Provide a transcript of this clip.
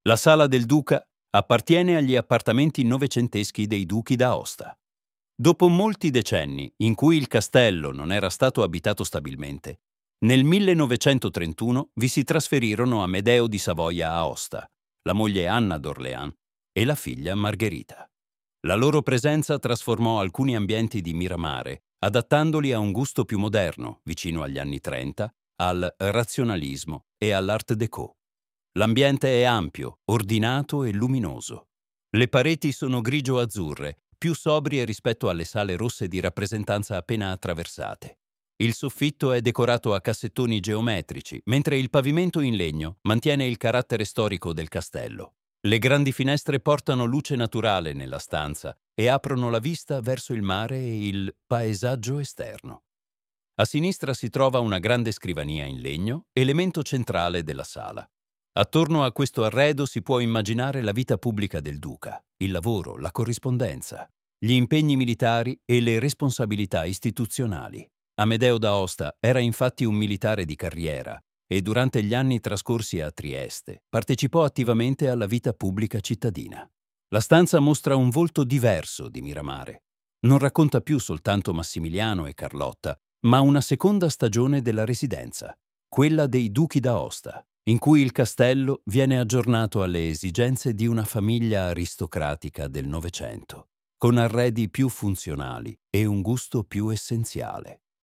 La Sala del Duca appartiene agli appartamenti novecenteschi dei Duchi d'Aosta. Dopo molti decenni in cui il castello non era stato abitato stabilmente, nel 1931 vi si trasferirono Amedeo di Savoia-Aosta, la moglie Anna d'Orléans e la figlia Margherita. La loro presenza trasformò alcuni ambienti di Miramare, adattandoli a un gusto più moderno, vicino agli anni 30, al razionalismo e all'Art déco. L'ambiente è ampio, ordinato e luminoso. Le pareti sono grigio-azzurre, più sobrie rispetto alle sale rosse di rappresentanza appena attraversate. Il soffitto è decorato a cassettoni geometrici, mentre il pavimento in legno mantiene il carattere storico del castello. Le grandi finestre portano luce naturale nella stanza e aprono la vista verso il mare e il paesaggio esterno. A sinistra si trova una grande scrivania in legno, elemento centrale della sala. Attorno a questo arredo si può immaginare la vita pubblica del duca, il lavoro, la corrispondenza, gli impegni militari e le responsabilità istituzionali. Amedeo d'Aosta era infatti un militare di carriera e durante gli anni trascorsi a Trieste partecipò attivamente alla vita pubblica cittadina. La stanza mostra un volto diverso di Miramare. Non racconta più soltanto Massimiliano e Carlotta, ma una seconda stagione della residenza, quella dei Duchi d'Aosta, in cui il castello viene aggiornato alle esigenze di una famiglia aristocratica del Novecento, con arredi più funzionali e un gusto più essenziale.